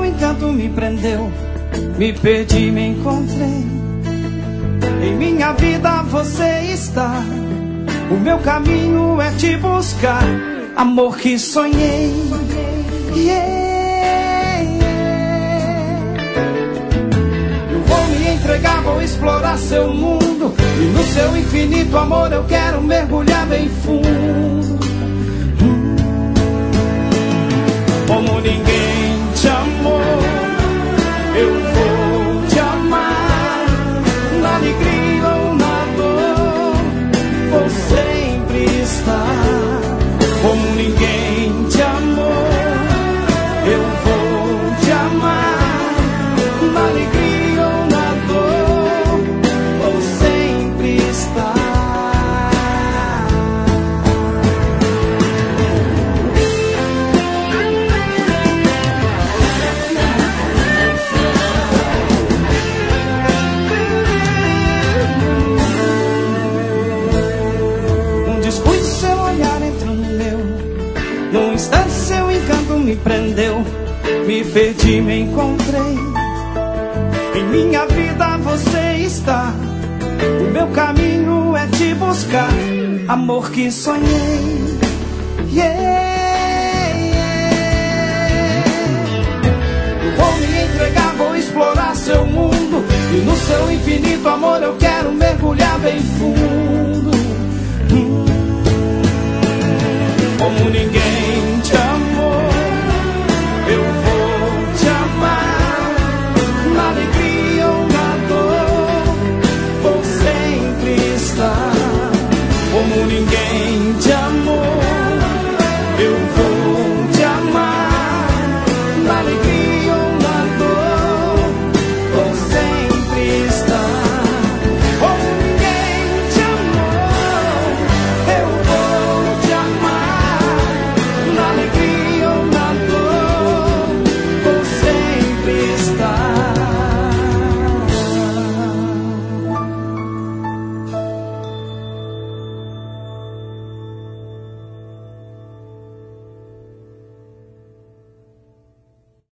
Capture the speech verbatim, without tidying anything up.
seu encanto me prendeu. Me perdi, me encontrei. Em minha vida você está. O meu caminho é te buscar. Amor que sonhei. Yeah, yeah. Eu vou me entregar, vou explorar seu mundo. E no seu infinito amor eu quero mergulhar bem fundo. hum. Como ninguém te amou, eu vou te amar. Na alegria ou na dor, vou sempre estar. Como ninguém te amou, eu vou te amar. Na alegria ou na dor, vou sempre estar. Um descuido, seu olhar entrou no meu. Num instante seu encanto me prendeu. Me perdi, me encontrei. Em minha vida você está. O meu caminho é te buscar. Amor que sonhei. Yeah, yeah. Vou me entregar, vou explorar seu mundo. E no seu infinito amor eu quero mergulhar bem fundo.